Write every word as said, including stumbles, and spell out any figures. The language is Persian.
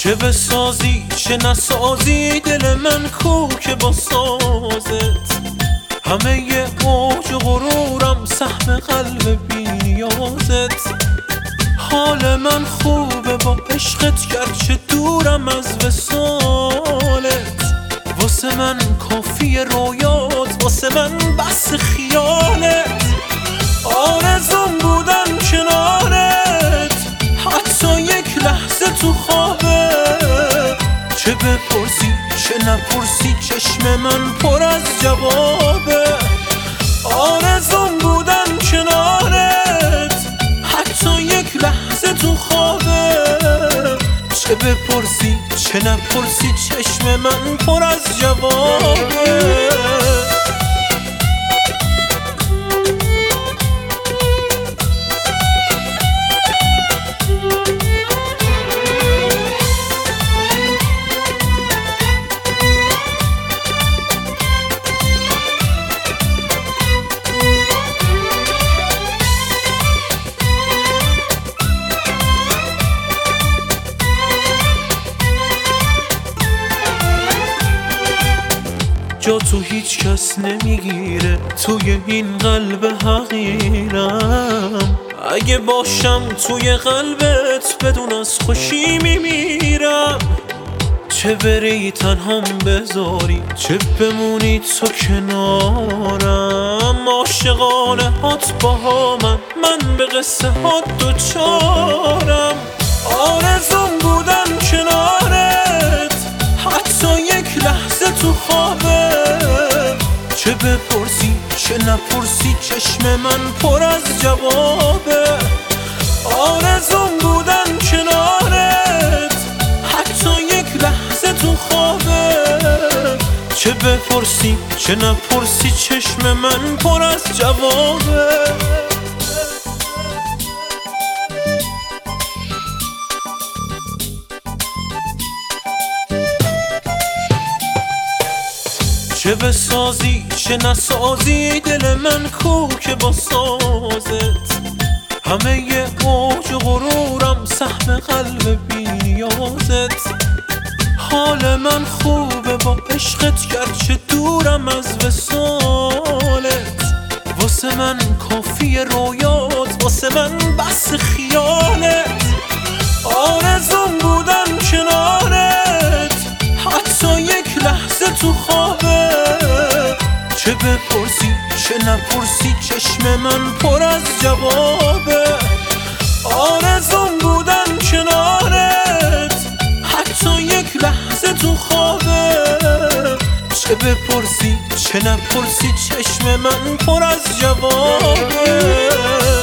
چه بسازی چه نسازی دل من کو که با سازت. همه ی اوج و غرورم سهم قلب بی‌نیازت. حال من خوبه با عشقت گرچه دورم از وصالت. واسه من کافی رویات، واسه من بس خیالت. آرزوم بودن کنارت حتی یک لحظه تو خوابت. چه بپرسی چه نپرسی چشم من پر از جوابه. آرزوم بودن کنارت حتی یک لحظه تو خوابت. چه بپرسی چه نپرسی چشم من پر از جوابه. جا تو هیچ کس نمیگیره توی این قلب حقیرم. اگه باشم توی قلبت بدون از خوشی میمیرم. چه بری تنهام بذاری چه بمونی تو کنارم. عاشقانه هات با من من به قصه هات دوچارم. آرزوم بودن کنارت حتی یک لحظه تو خوابت. چه بپرسی چه نپرسی چشم من پر از جوابه. آرزوم بودن کنارت حتی یک لحظه تو خوابت. چه بپرسی چه نپرسی چشم من پر از جوابه. چه بسازی چه نسازی دل من کو که با سازت. همه ی اوج و غرورم سهم قلب بی‌نیازت. حال من خوبه با عشقت گرچه دورم از وصالت. واسه من کافی رویات، واسه من بس خیالت. آرزوم بودن کنارت حتی یک لحظه تو خوابت. چه بپرسی چه نپرسی چشم من پر از جوابه. آرزوم بودن کنارت حتی یک لحظه تو خوابت. چه بپرسی چه نپرسی چشم من پر از جوابه.